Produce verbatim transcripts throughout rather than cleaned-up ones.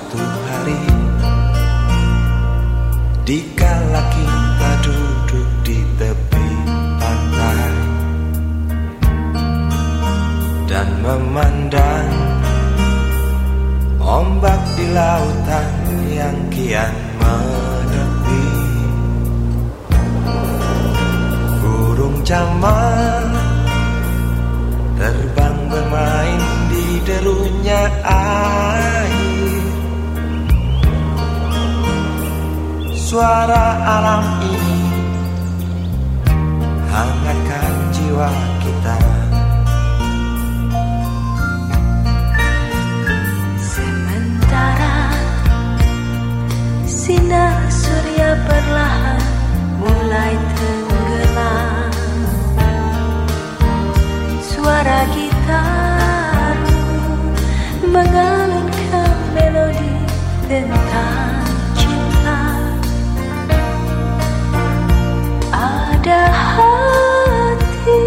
suatu hari, dikala kita duduk di tepi pantai dan memandang ombak di lautan yang kian menepi. Burung camar terbang bermain di derunya air. Suara alam ini hangatkan jiwa kita. Sementara sinar surya perlahan mulai tenggelam, suara gitar mengalunkan melodi tentang cinta. Ada hati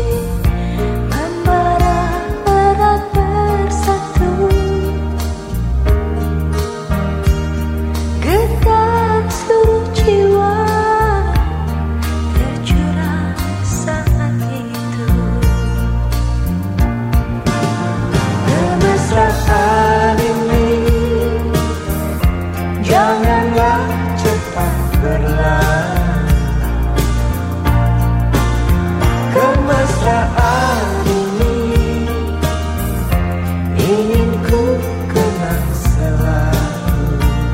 membara erat bersatu, getar seluruh jiwa tercurah saat itu. Kemesraan ini janganlah cepat berlalu. Kemesraan ini ingin ku kenang selalu.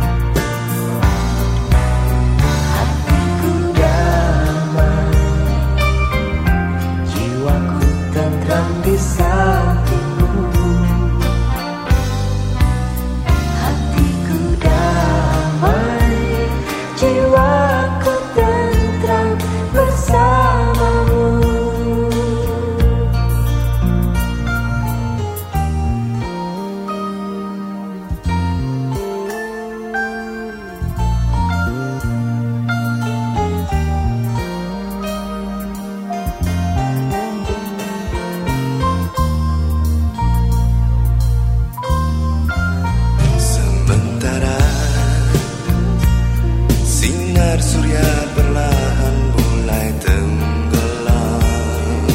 Hatiku damai, jiwaku tentram di sampingmu. Hatiku damai, jiwaku tentram bersamamu. Sementara sinar surya perlahan mulai tenggelam,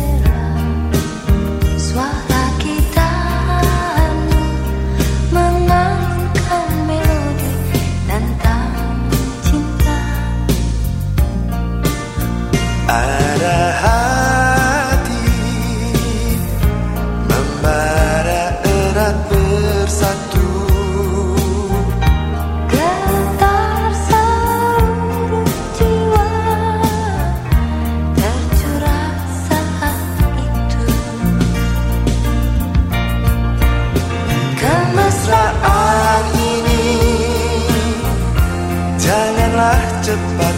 Suara gitar mengalunkan melodi tentang cinta. ada hati membara erat bersatu. Getar seluruh jiwa tercurah saat itu. Kemesraan ini janganlah cepat